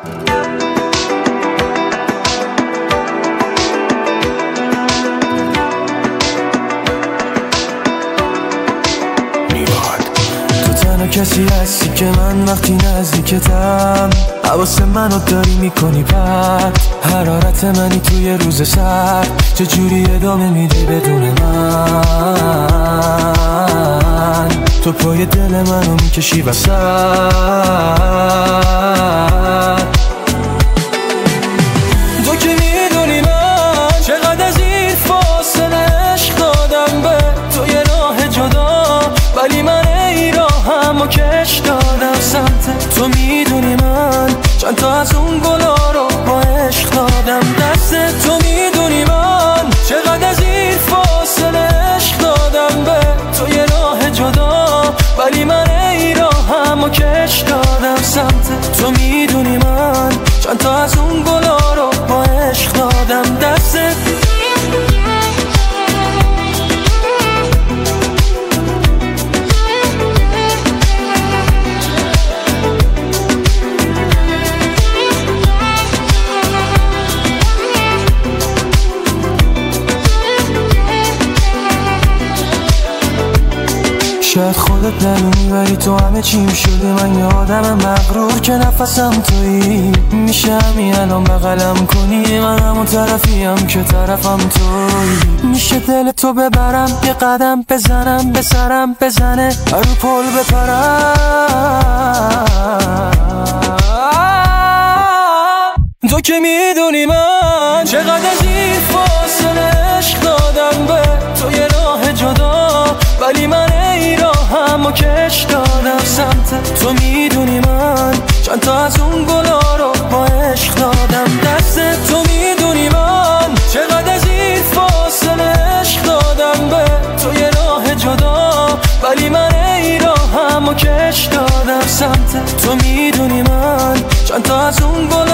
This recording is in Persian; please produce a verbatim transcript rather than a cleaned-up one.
کسی هستی که من وقتی نزدیکتم حواس منو داری میکنی پرت، حرارت منی توی روز سرد، چجوری ادامه میدی بدون من؟ تو پای دل منو میکشی وسط، تو که میدونی من چقدر از این فاصله عشق دادم به تو یه راه جدا، ولی من ای راهمو کش دادم سمت تو. میدونی من چند تا از اون گلا رو با عشق دادم دست تو. میدونی من چقدر از این فاصله عشق دادم به تو یه راه جدا، ولی من ای راهمو کش دادم سمت تو. میدونی من چند تا از اون گلا رو با عشق دادم دست. شاید خودت ندونی ولی تو همه چیم شده. من یه آدم مغرور که نفسم تویی، میشه همین الان بغلم کنی، من همون طرفیم که طرفم تویی. میشه دل تو ببرم یه قدم بزنم به سرم بزنه رو پل بپرم. تو که میدونی من چقدر از این فاصله عشق دادم به تو یه راه جدا، ولی من ای راهمو کش دادم سمت تو. میدونی من چند تا از اون گلا رو با عشق دادم دست تو. میدونی من چقدر از این فاصله عشق دادم به تو یه راه جدا، ولی من ای راهمو کش دادم سمت تو. میدونی من چند تا از اون گلا